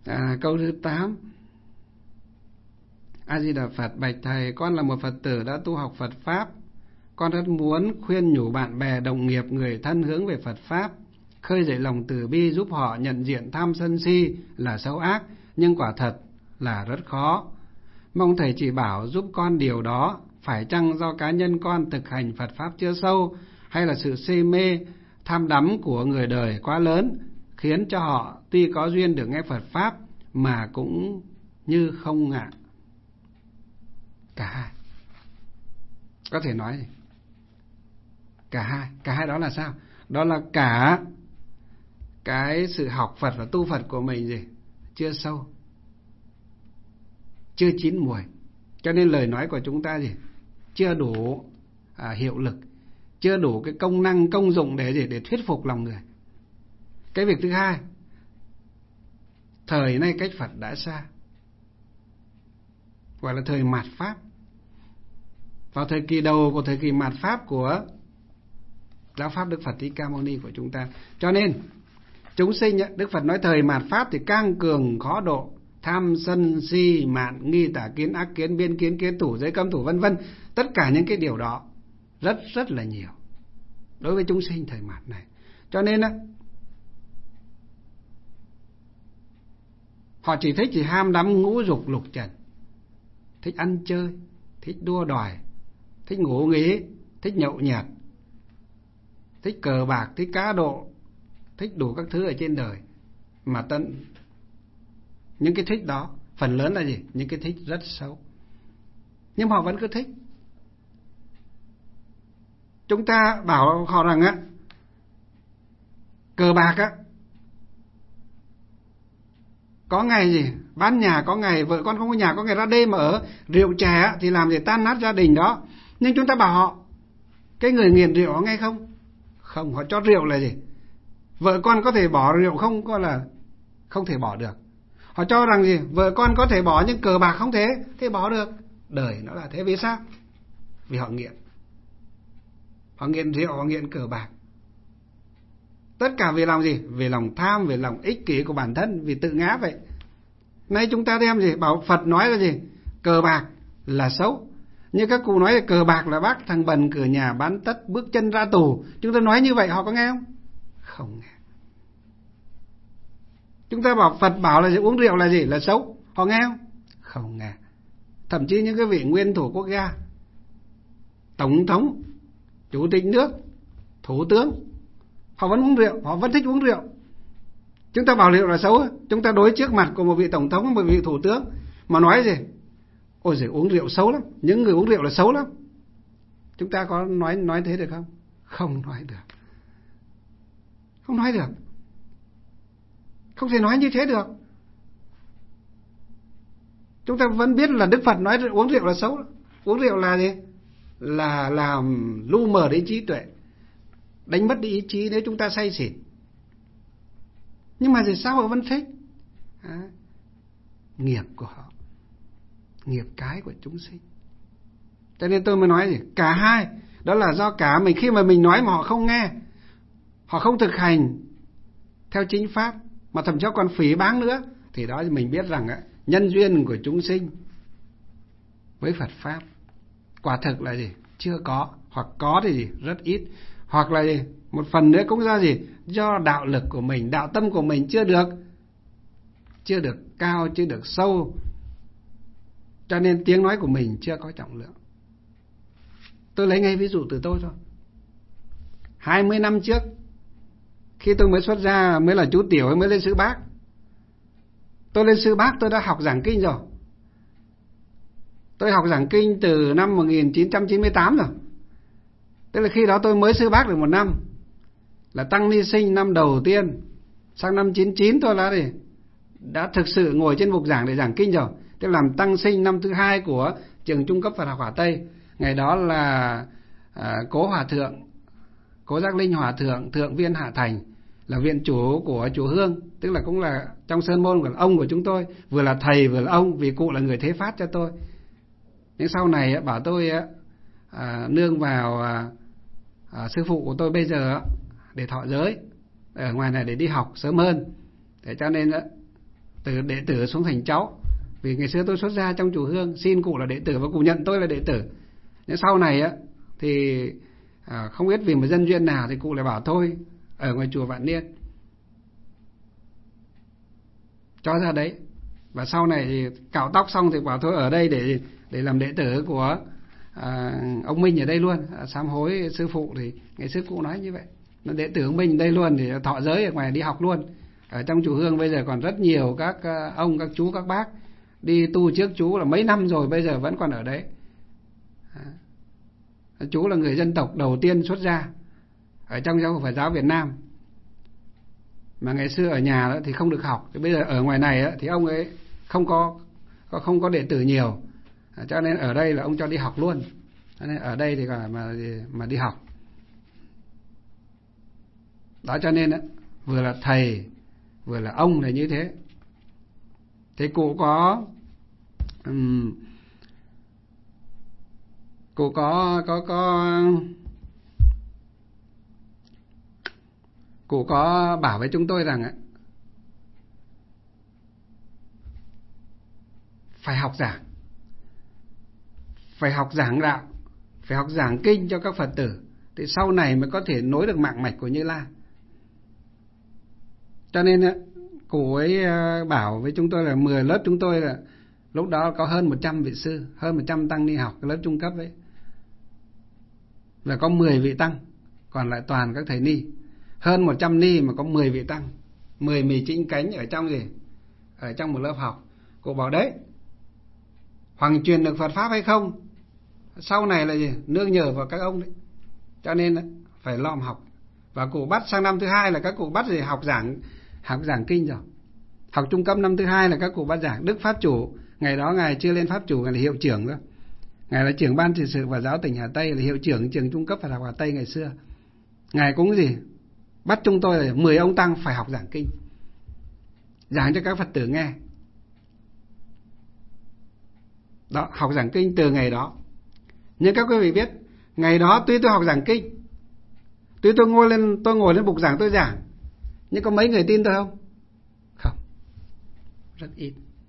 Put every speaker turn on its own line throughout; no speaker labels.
Câu thứ 8. A Di Đà Phật. Bạch thầy, con là một Phật tử đã tu học Phật pháp. Con rất muốn khuyên nhủ bạn bè, đồng nghiệp, người thân hướng về Phật pháp, khơi dậy lòng từ bi, giúp họ nhận diện tham sân si là xấu ác, nhưng quả thật là rất khó. Mong thầy chỉ bảo giúp con điều đó. Phải chăng do cá nhân con thực hành Phật pháp chưa sâu, hay là sự si mê tham đắm của người đời quá lớn, khiến cho họ tuy có duyên được nghe Phật pháp mà cũng như không ngạ? Cả hai. Có thể nói gì? Cả hai đó là sao? Đó là cả cái sự học Phật và tu Phật của mình gì? Chưa sâu, chưa chín mùi. Cho nên lời nói của chúng ta gì? Chưa đủ hiệu lực, chưa đủ cái công năng, công dụng để gì? Để thuyết phục lòng người. Cái việc thứ hai, thời nay cách Phật đã xa, gọi là thời mạt Pháp. Vào thời kỳ đầu của thời kỳ mạt Pháp của Giáo Pháp Đức Phật Thích Ca Mâu Ni của chúng ta. Cho nên chúng sinh, Đức Phật nói thời mạt Pháp thì cang cường khó độ, tham sân si mạn nghi tà kiến ác kiến biên kiến kiến thủ giới cấm thủ vân vân. Tất cả những cái điều đó rất là nhiều đối với chúng sinh thời mạt này. Cho nên họ chỉ thích ham đắm ngũ dục lục trần, thích ăn chơi, thích đua đòi, thích ngủ nghỉ, thích nhậu nhẹt, thích cờ bạc, thích cá độ, thích đủ các thứ ở trên đời. Mà những cái thích đó phần lớn là gì? Những cái thích rất xấu, nhưng họ vẫn cứ thích. Chúng ta bảo họ rằng cờ bạc có ngày gì bán nhà, có ngày vợ con không có nhà, có ngày ra đêm mà ở. Rượu chè thì làm gì tan nát gia đình đó. Nhưng chúng ta bảo họ, cái người nghiện rượu họ nghe không? Không, họ cho rượu là gì? Vợ con có thể bỏ rượu không? Có là không thể bỏ được. Họ cho rằng gì? Vợ con có thể bỏ nhưng cờ bạc không thể bỏ được. Đời nó là thế. Vì sao? Vì họ nghiện. Họ nghiện rượu, họ nghiện cờ bạc. Tất cả vì lòng gì? Vì lòng tham, vì lòng ích kỷ của bản thân, vì tự ngã vậy. Nay chúng ta đem gì? Bảo Phật nói là gì? Cờ bạc là xấu. Như các cụ nói là cờ bạc là bác thằng bần cửa nhà bán tất bước chân ra tù. Chúng ta nói như vậy họ có nghe không? Không nghe. Chúng ta bảo Phật bảo là gì? Uống rượu là gì? Là xấu. Họ nghe không? Không nghe. Thậm chí những cái vị nguyên thủ quốc gia, tổng thống, chủ tịch nước, thủ tướng, họ vẫn uống rượu, họ vẫn thích uống rượu. Chúng ta bảo rượu là xấu, chúng ta đối trước mặt của một vị tổng thống, một vị thủ tướng mà nói gì? Ôi giời, uống rượu xấu lắm, những người uống rượu là xấu lắm. Chúng ta có nói thế được không? Không nói được. Không nói được. Không thể nói như thế được. Chúng ta vẫn biết là Đức Phật nói uống rượu là xấu. Uống rượu là gì? Là làm lu mờ đến trí tuệ, đánh mất đi ý chí nếu chúng ta say xỉn. Nhưng mà vì sao họ vẫn thích? Nghiệp của họ, nghiệp cái của chúng sinh. Cho nên tôi mới nói gì? Cả hai. Đó là do cả mình, khi mà mình nói mà họ không nghe, họ không thực hành theo chính pháp, mà thậm chí còn phỉ báng nữa, thì đó mình biết rằng nhân duyên của chúng sinh với Phật pháp quả thực là gì? Chưa có, hoặc có thì gì? Rất ít. Hoặc là gì? Một phần nữa cũng do gì? Do đạo lực của mình, đạo tâm của mình chưa được cao, chưa được sâu, cho nên tiếng nói của mình chưa có trọng lượng. Tôi lấy ngay ví dụ từ tôi thôi. 20 năm trước, khi tôi mới xuất gia, mới là chú tiểu, mới lên Sư Bác, tôi lên Sư Bác tôi đã học giảng kinh rồi. Tôi học giảng kinh từ năm 1998 rồi. Tức là khi đó tôi mới Sư Bác được 1 năm, là tăng ni sinh năm đầu tiên. Sang năm 99 tôi đã thực sự ngồi trên bục giảng để giảng kinh rồi. Tức là làm tăng sinh năm thứ 2 của trường trung cấp Phật học Hòa Tây. Ngày đó là Cố Hòa Thượng, Cố Giác Linh Hòa Thượng, Thượng Viên Hạ Thành, là viện chủ của chùa Hương. Tức là cũng là trong sơn môn của ông của chúng tôi, vừa là thầy vừa là ông, vì cụ là người thế phát cho tôi. Nhưng sau này bảo tôi nương vào sư phụ của tôi bây giờ để thọ giới ở ngoài này để đi học sớm hơn. Thế cho nên từ đệ tử xuống thành cháu. Vì ngày xưa tôi xuất gia trong chùa Hương, xin cụ là đệ tử và cụ nhận tôi là đệ tử. Nhưng sau này á thì không biết vì một nhân duyên nào thì cụ lại bảo thôi ở ngoài chùa Vạn Niên, cho ra đấy. Và sau này thì cạo tóc xong thì bảo thôi ở đây để làm đệ tử của ông Minh ở đây luôn. Sám hối sư phụ thì ngày xưa cụ nói như vậy, đệ tử ông Minh đây luôn thì thọ giới ở ngoài đi học luôn. Ở trong chùa Hương bây giờ còn rất nhiều các ông, các chú, các bác đi tu trước chú là mấy năm rồi, bây giờ vẫn còn ở đấy. Chú là người dân tộc đầu tiên xuất gia ở trong giáo hội Phật giáo Việt Nam, mà ngày xưa ở nhà đó thì không được học. Thì bây giờ ở ngoài này đó, thì ông ấy không có đệ tử nhiều, cho nên ở đây là ông cho đi học luôn. Cho nên ở đây thì mà đi học đó, cho nên đó, vừa là thầy vừa là ông là như thế. Thì cụ có cụ có bảo với chúng tôi rằng phải học giảng đạo, phải học giảng kinh cho các Phật tử, thì sau này mới có thể nối được mạng mạch của Như Lai. Cho nên cụ ấy bảo với chúng tôi là 10 lớp chúng tôi là lúc đó có hơn 100 vị sư, hơn 100 tăng ni học cái lớp trung cấp ấy, là có 10 vị tăng, còn lại toàn các thầy ni. Hơn 100 ni mà có 10 vị tăng, 10 mì chính cánh ở trong gì? Ở trong một lớp học. Cụ bảo đấy, hoàng truyền được Phật Pháp hay không, sau này là gì? Nương nhờ vào các ông đấy. Cho nên phải lom học. Và cụ bắt sang năm thứ 2 là các cụ bắt gì? Học giảng kinh rồi. Học trung cấp năm thứ 2 là các cụ bắt giảng. Đức Pháp Chủ, ngày đó ngài chưa lên Pháp Chủ, ngài là hiệu trưởng đó. Ngài là trưởng ban trị sự và giáo tỉnh Hà Tây, là hiệu trưởng trường trung cấp Phật học Hà Tây ngày xưa. Ngài cũng gì? Bắt chúng tôi là 10 ông tăng phải học giảng kinh, giảng cho các Phật tử nghe. Đó, học giảng kinh từ ngày đó. Nhưng các quý vị biết, ngày đó tuy tôi học giảng kinh, tuy tôi ngồi lên bục giảng tôi giảng, nhưng có mấy người tin tôi không? Không, rất ít.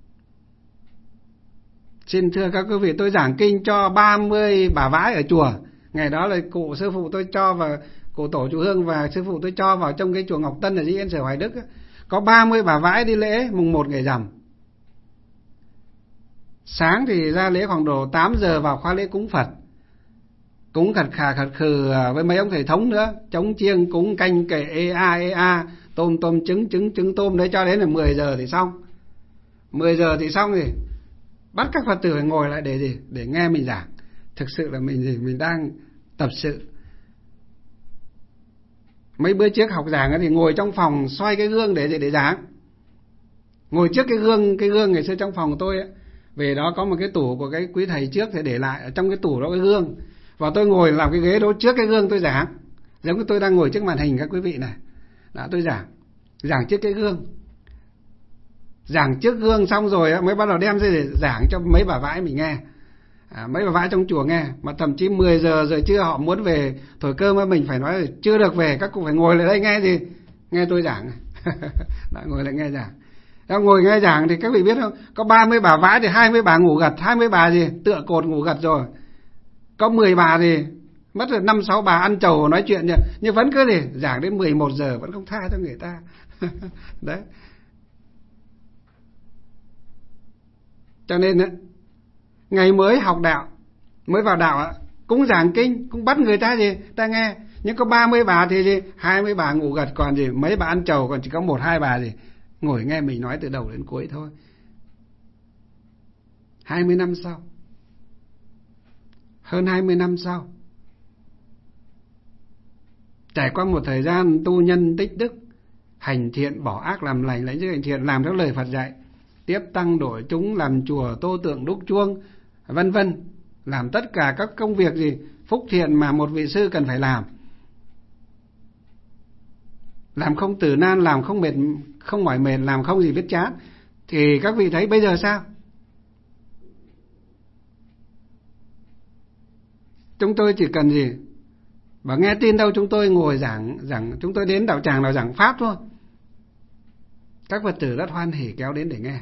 Xin thưa các quý vị, tôi giảng kinh cho 30 bà vãi ở chùa. Ngày đó là cụ sư phụ tôi cho vào, cụ tổ chùa Hương và sư phụ tôi cho vào trong cái chùa Ngọc Tân ở dưới Yên Sở Hoài Đức. Có 30 bà vãi đi lễ mùng 1 ngày rằm. Sáng thì ra lễ khoảng độ 8 giờ vào khóa lễ cúng Phật, cúng khật khừ với mấy ông thầy thống nữa, chống chiêng, cúng canh kệ ê a, tôm trứng tôm đấy, cho đến là 10 giờ thì xong. 10 giờ thì xong thì bắt các Phật tử phải ngồi lại để gì? Để nghe mình giảng. Thực sự là mình đang tập sự. Mấy bữa trước học giảng thì ngồi trong phòng xoay cái gương để giảng. Ngồi trước cái gương ngày xưa trong phòng tôi ấy. Về đó có một cái tủ của cái quý thầy trước thì để lại ở trong cái tủ đó cái gương. Và tôi ngồi làm cái ghế đó trước cái gương tôi giảng. Giống như tôi đang ngồi trước màn hình các quý vị này. Đó, tôi giảng trước cái gương. Giảng trước gương xong rồi mới bắt đầu đem ra để giảng cho mấy bà vãi mình nghe. Mấy bà vãi trong chùa nghe. Mà thậm chí 10 giờ rồi trưa họ muốn về thổi cơm với mình phải nói là chưa được về, các cụ phải ngồi lại đây nghe gì? Nghe tôi giảng. Đó, ngồi lại nghe giảng. Đó, ngồi nghe giảng thì các vị biết không? Có 30 bà vãi thì 20 bà ngủ gật, 20 bà gì? Tựa cột ngủ gật rồi. Có 10 bà thì mất rồi 5-6 bà ăn trầu nói chuyện nhưng vẫn cứ gì? Giảng đến 11 giờ vẫn không tha cho người ta. Đấy. Cho nên ngày mới học đạo, mới vào đạo cũng giảng kinh, cũng bắt người ta gì ta nghe. Nhưng có 30 bà thì gì? 20 bà ngủ gật, còn gì mấy bà ăn trầu, còn chỉ có 1-2 bà gì ngồi nghe mình nói từ đầu đến cuối thôi. 20 năm sau, hơn 20 năm sau, trải qua một thời gian tu nhân tích đức, hành thiện bỏ ác làm lành, lãnh giới hành thiện, làm theo lời Phật dạy, tiếp tăng đổi chúng, làm chùa tô tượng đúc chuông, vân vân, làm tất cả các công việc gì phúc thiện mà một vị sư cần phải làm không tử nan, làm không mệt, không mỏi mệt, làm không gì biết chán. Thì các vị thấy bây giờ sao? Chúng tôi chỉ cần gì? Bảo nghe tin đâu chúng tôi ngồi giảng, chúng tôi đến đạo tràng nào giảng pháp thôi. Các Phật tử rất hoan hỉ kéo đến để nghe.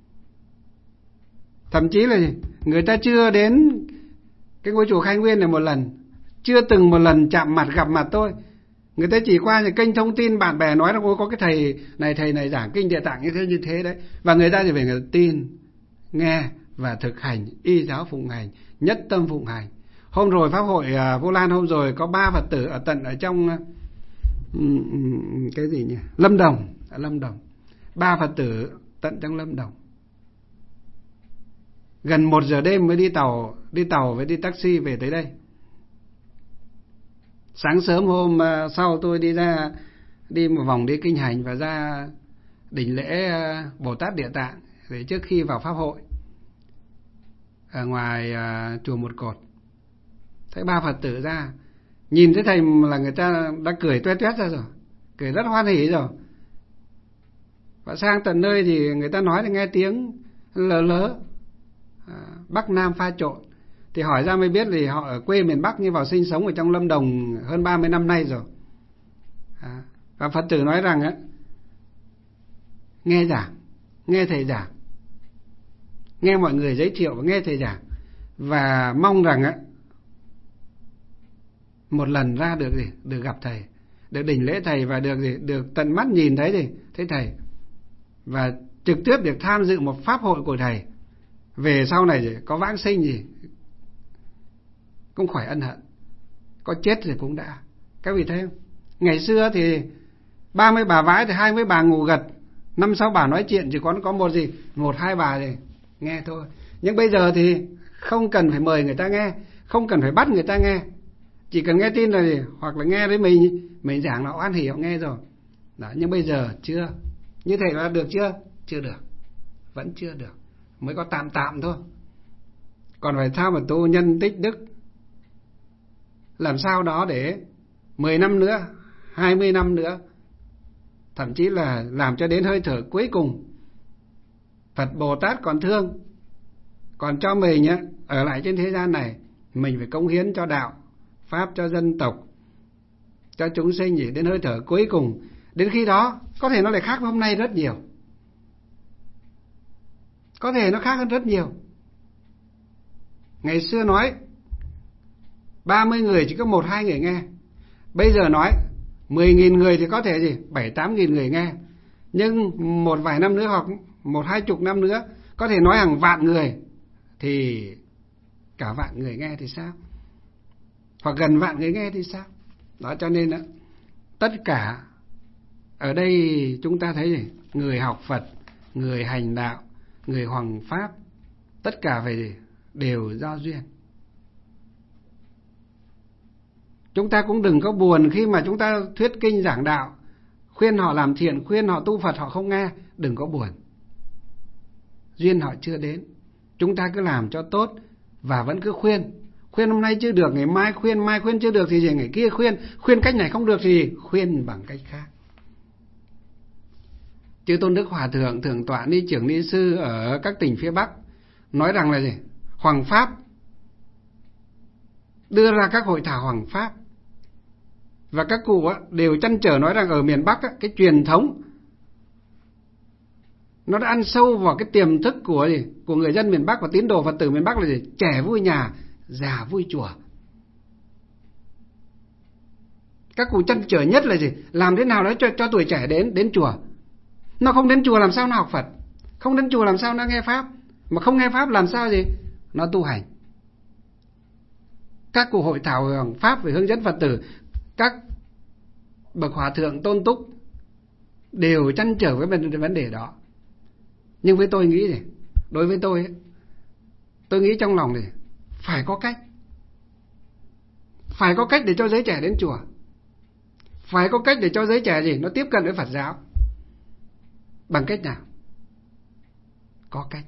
Thậm chí là người ta chưa đến cái ngôi chùa Khai Nguyên này một lần, chưa từng một lần chạm mặt gặp mặt tôi. Người ta chỉ qua những kênh thông tin bạn bè nói là có cái thầy này giảng kinh Địa Tạng như thế đấy. Và người ta thì phải người ta tin, nghe và thực hành y giáo phụng hành, nhất tâm phụng hành. Hôm rồi Pháp hội Vu Lan hôm rồi có 3 Phật tử ở trong cái gì nhỉ? Lâm Đồng, ở Lâm Đồng. 3 Phật tử tận trong Lâm Đồng. Gần 1 giờ đêm mới đi tàu với đi taxi về tới đây. Sáng sớm hôm sau tôi đi một vòng đi kinh hành và ra đỉnh lễ Bồ Tát Địa Tạng để trước khi vào pháp hội ở ngoài chùa Một Cột. Thấy 3 Phật tử ra, nhìn thấy thầy là người ta đã cười tuét tuét ra rồi, cười rất hoan hỉ rồi. Và sang tận nơi thì người ta nói là nghe tiếng lớ Bắc Nam pha trộn. Thì hỏi ra mới biết thì họ ở quê miền Bắc nhưng vào sinh sống ở trong Lâm Đồng hơn 30 năm nay rồi. Và Phật tử nói rằng á, nghe giảng, nghe thầy giảng, nghe mọi người giới thiệu và nghe thầy giảng, và mong rằng á một lần ra được gặp thầy, được đỉnh lễ thầy và được tận mắt nhìn thấy thầy, và trực tiếp được tham dự một pháp hội của thầy. Về sau này có vãng sinh gì cũng khỏi ân hận, có chết rồi cũng đã. Các vị thấy không? Ngày xưa thì 30 bà vái thì 20 bà ngủ gật, 5-6 bà nói chuyện, chỉ có một hai bà thì nghe thôi. Nhưng bây giờ thì không cần phải mời người ta nghe, không cần phải bắt người ta nghe, chỉ cần nghe tin là gì, hoặc là nghe với mình giảng là oan hỉ họ nghe rồi. Đó, nhưng bây giờ chưa. Như thầy là được chưa? Chưa được, vẫn chưa được, mới có tạm thôi. Còn phải sao mà tu nhân tích đức, làm sao đó để 10 năm nữa, 20 năm nữa, thậm chí là làm cho đến hơi thở cuối cùng, Phật Bồ Tát còn thương, còn cho mình ở lại trên thế gian này, mình phải cống hiến cho đạo pháp, cho dân tộc, cho chúng sinh gì đến hơi thở cuối cùng. Đến khi đó có thể nó lại khác với hôm nay rất nhiều, có thể nó khác hơn rất nhiều. Ngày xưa nói 30 người chỉ có 1-2 người nghe, bây giờ nói 10.000 người thì có thể gì 7-8.000 người nghe. Nhưng một vài năm nữa hoặc 1-20 năm nữa có thể nói hàng vạn người, thì cả vạn người nghe thì sao, hoặc gần vạn người nghe thì sao. Đó, cho nên tất cả ở đây chúng ta thấy gì? Người học Phật, người hành đạo, người hoằng pháp, tất cả phải đều do duyên. Chúng ta cũng đừng có buồn khi mà chúng ta thuyết kinh giảng đạo, khuyên họ làm thiện, khuyên họ tu Phật họ không nghe, đừng có buồn. Duyên họ chưa đến. Chúng ta cứ làm cho tốt và vẫn cứ khuyên. Khuyên hôm nay chưa được, ngày mai khuyên chưa được thì ngày kia khuyên cách này không được thì khuyên bằng cách khác. Chư Tôn Đức Hòa Thượng, Thượng tọa Ni Trưởng Ni Sư ở các tỉnh phía Bắc nói rằng là gì? Hoằng pháp, đưa ra các hội thảo hoằng pháp. Và các cụ đều trăn trở nói rằng ở miền Bắc cái truyền thống nó đã ăn sâu vào cái tiềm thức của người dân miền Bắc và tín đồ Phật tử miền Bắc là gì? Trẻ vui nhà, già vui chùa. Các cụ trăn trở nhất là gì? Làm thế nào đó cho tuổi trẻ đến chùa. Nó không đến chùa làm sao nó học Phật, không đến chùa làm sao nó nghe pháp, mà không nghe pháp làm sao gì nó tu hành. Các cuộc hội thảo hoằng pháp về hướng dẫn Phật tử, các bậc hòa thượng tôn túc đều trăn trở với vấn đề đó. Nhưng với tôi nghĩ gì? Đối với tôi nghĩ trong lòng thì phải có cách để cho giới trẻ đến chùa, phải có cách để cho giới trẻ gì nó tiếp cận với Phật giáo. Bằng cách nào? Có cách.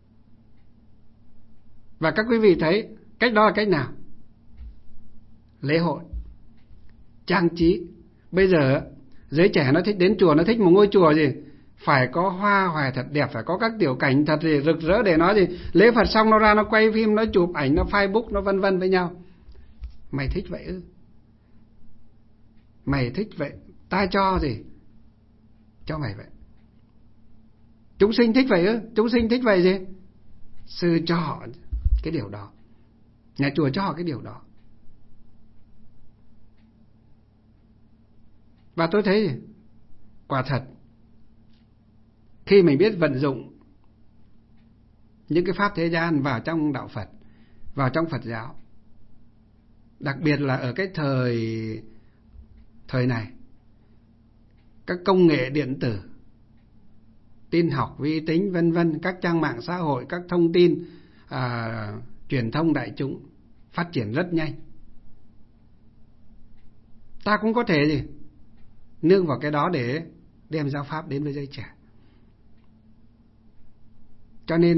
Và các quý vị thấy cách đó là cách nào? Lễ hội, trang trí. Bây giờ giới trẻ nó thích đến chùa, nó thích một ngôi chùa gì phải có hoa hoài thật đẹp, phải có các tiểu cảnh thật gì rực rỡ để nói gì lễ Phật xong nó ra nó quay phim, nó chụp ảnh, nó Facebook, nó vân vân với nhau. Mày thích vậy ư? Mày thích vậy, ta cho gì cho mày vậy. Chúng sinh thích vậy ư? Chúng sinh thích vậy gì? Sư cho họ cái điều đó, nhà chùa cho họ cái điều đó. Và tôi thấy quả thật, khi mình biết vận dụng những cái pháp thế gian vào trong đạo Phật, vào trong Phật giáo, đặc biệt là ở cái thời này, các công nghệ điện tử, tin học, vi tính, vân vân, các trang mạng xã hội, các thông tin truyền thông đại chúng phát triển rất nhanh. Ta cũng có thể nương vào cái đó để đem giáo pháp đến với giới trẻ. Cho nên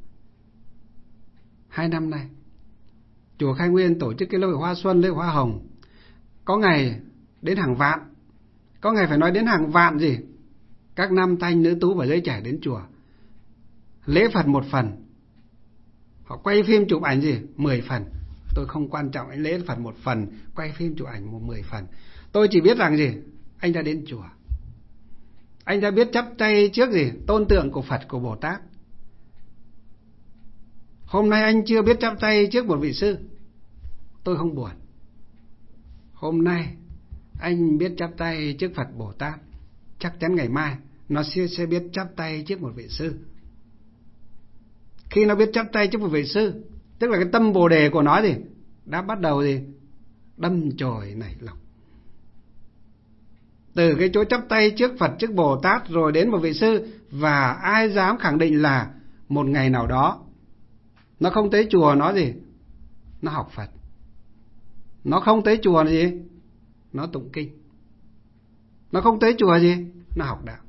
2 năm nay, chùa Khai Nguyên tổ chức cái lễ hội hoa xuân, lễ hội hoa hồng, có ngày đến hàng vạn, có ngày phải nói đến hàng vạn các nam thanh nữ tú và giới trẻ đến chùa lễ Phật một phần, họ quay phim chụp ảnh 10 phần. Tôi không quan trọng anh lễ Phật một phần, quay phim chụp ảnh 10 phần. Tôi chỉ biết rằng anh đã đến chùa, anh đã biết chắp tay trước tôn tượng của Phật, của Bồ Tát. Hôm nay anh chưa biết chắp tay trước một vị sư, tôi không buồn. Hôm nay anh biết chắp tay trước Phật Bồ Tát, chắc chắn ngày mai nó sẽ biết chắp tay trước một vị sư. Khi nó biết chắp tay trước một vị sư, tức là cái tâm Bồ đề của nó đã bắt đầu đâm chồi nảy lọc. Từ cái chỗ chắp tay trước Phật, trước Bồ Tát, rồi đến một vị sư. Và ai dám khẳng định là một ngày nào đó nó không tới chùa, nó học Phật. Nó không tới chùa nó tụng kinh. Nó không tới chùa nó học đạo.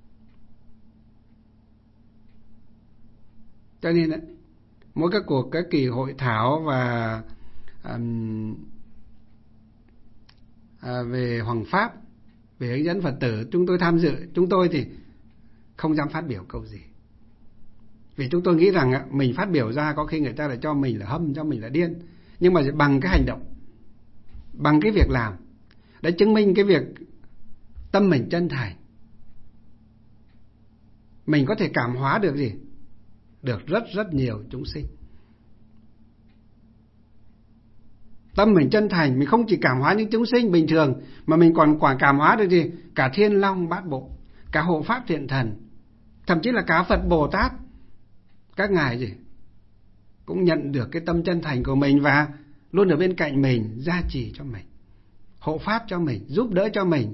Cho nên mỗi các kỳ hội thảo và về hoằng pháp, về hướng dẫn Phật tử chúng tôi tham dự, chúng tôi thì không dám phát biểu câu gì. Vì chúng tôi nghĩ rằng mình phát biểu ra có khi người ta lại cho mình là hâm, cho mình là điên. Nhưng mà bằng cái hành động, bằng cái việc làm, đã chứng minh cái việc tâm mình chân thành, mình có thể cảm hóa được được rất rất nhiều chúng sinh. Tâm mình chân thành, mình không chỉ cảm hóa những chúng sinh bình thường, mà mình còn cảm hóa được cả thiên long bát bộ, cả hộ pháp thiện thần, thậm chí là cả Phật Bồ Tát. Các ngài cũng nhận được cái tâm chân thành của mình và luôn ở bên cạnh mình, gia trì cho mình, hộ pháp cho mình, giúp đỡ cho mình.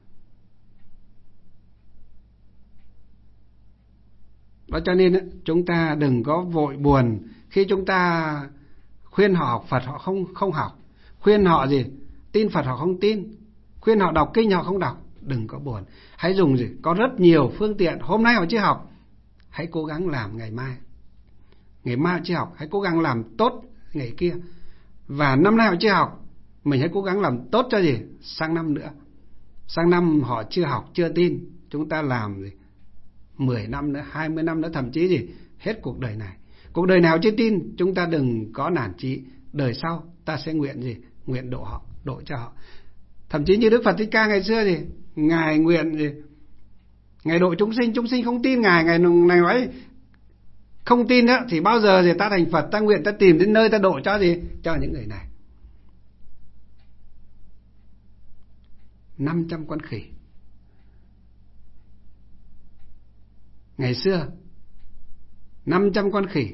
Đó, cho nên chúng ta đừng có vội buồn khi chúng ta khuyên họ học Phật họ không học, khuyên họ tin Phật họ không tin, khuyên họ đọc kinh họ không đọc. Đừng có buồn, hãy dùng có rất nhiều phương tiện. Hôm nay họ chưa học, hãy cố gắng làm ngày mai. Ngày mai họ chưa học, hãy cố gắng làm tốt ngày kia. Và năm nay họ chưa học, mình hãy cố gắng làm tốt cho sang năm nữa. Sang năm họ chưa học, chưa tin, chúng ta làm 10 năm nữa, 20 năm nữa, thậm chí hết cuộc đời này. Cuộc đời nào chưa tin, chúng ta đừng có nản chí. Đời sau ta sẽ nguyện nguyện độ họ, độ cho họ. Thậm chí như Đức Phật Thích Ca ngày xưa ngài nguyện ngài độ chúng sinh không tin ngài nói không tin đó, thì bao giờ ta thành Phật, ta nguyện ta tìm đến nơi ta độ cho những người này. 500 con khỉ. Ngày xưa 500 con khỉ,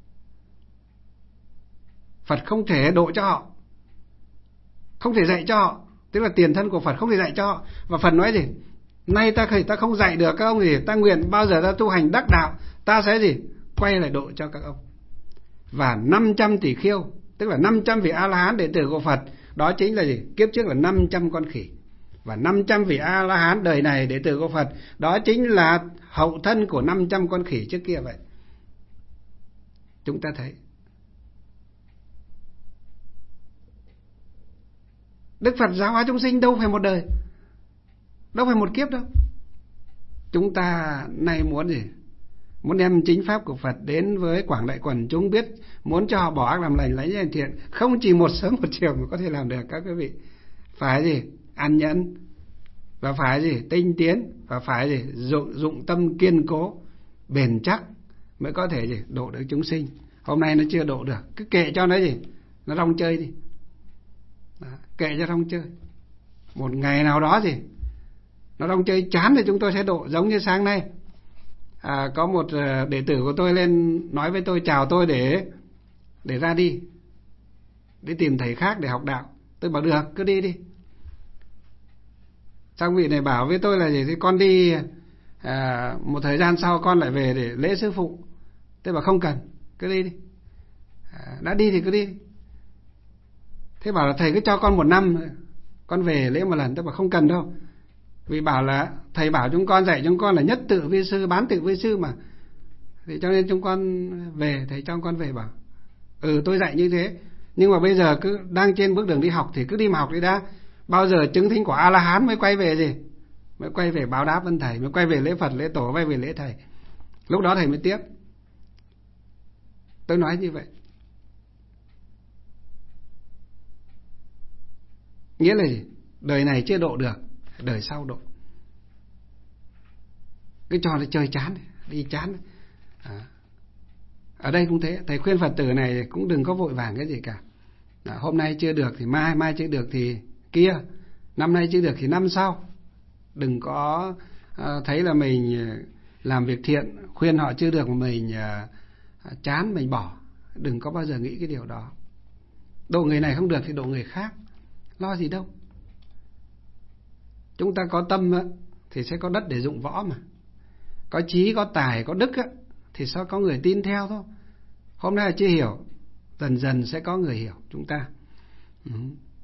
Phật không thể độ cho họ, không thể dạy cho họ, tức là tiền thân của Phật không thể dạy cho họ. Và Phật nói nay ta không dạy được các ông ta nguyện bao giờ ta tu hành đắc đạo, ta sẽ quay lại độ cho các ông. Và 500 tỷ khiêu, tức là 500 vị A-la-hán đệ tử của Phật, đó chính là kiếp trước là 500 con khỉ. Và 500 vị A-la-hán đời này đệ tử của Phật, đó chính là hậu thân của 500 con khỉ trước kia vậy. Chúng ta thấy Đức Phật giáo hóa chúng sinh đâu phải một đời, đâu phải một kiếp đâu. Chúng ta nay muốn đem chính pháp của Phật đến với quảng đại quần chúng biết, muốn cho họ bỏ ác làm lành, lấy nhân thiện, không chỉ một sớm một chiều mà có thể làm được các quý vị. Phải an nhẫn, và phải tinh tiến, và phải dụng tâm kiên cố, bền chắc mới có thể gì độ được chúng sinh. Hôm nay nó chưa độ được, cứ kệ cho nó gì, nó rong chơi đi. Đó, kệ cho rong chơi. Một ngày nào đó gì nó rong chơi chán thì chúng tôi sẽ độ. Giống như sáng nay có một đệ tử của tôi lên nói với tôi chào tôi để ra đi, để tìm thầy khác để học đạo. Tôi bảo được, cứ đi đi. Xong vị này bảo với tôi là gì, thì con đi một thời gian sau con lại về để lễ sư phụ. Tôi bảo không cần, cứ đi đi. Đã đi thì cứ đi. Thế bảo là thầy cứ cho con 1 năm con về lễ một lần. Tôi bảo không cần đâu, vì bảo là thầy bảo chúng con, dạy chúng con là nhất tự vi sư, bán tự vi sư mà, thì cho nên chúng con về, thầy cho con về. Bảo tôi dạy như thế, nhưng mà bây giờ cứ đang trên bước đường đi học thì cứ đi mà học đi đã. Bao giờ chứng thánh quả A-la-hán mới quay về gì, mới quay về báo đáp ơn thầy, mới quay về lễ Phật lễ tổ, quay về lễ thầy, lúc đó thầy mới tiếp. Tôi nói như vậy. Nghĩa là gì? Đời này chưa độ được, đời sau độ. Cái trò này chơi chán, đi chán. Ở đây cũng thế, thầy khuyên Phật tử này cũng đừng có vội vàng cái gì cả. Hôm nay chưa được thì mai chưa được thì kia, năm nay chưa được thì năm sau. Đừng có thấy là mình làm việc thiện, khuyên họ chưa được mà mình chán, mình bỏ. Đừng có bao giờ nghĩ cái điều đó. Độ người này không được thì độ người khác, lo gì đâu. Chúng ta có tâm thì sẽ có đất để dụng võ mà. Có trí, có tài, có đức thì sao có người tin theo thôi. Hôm nay là chưa hiểu, dần dần sẽ có người hiểu chúng ta.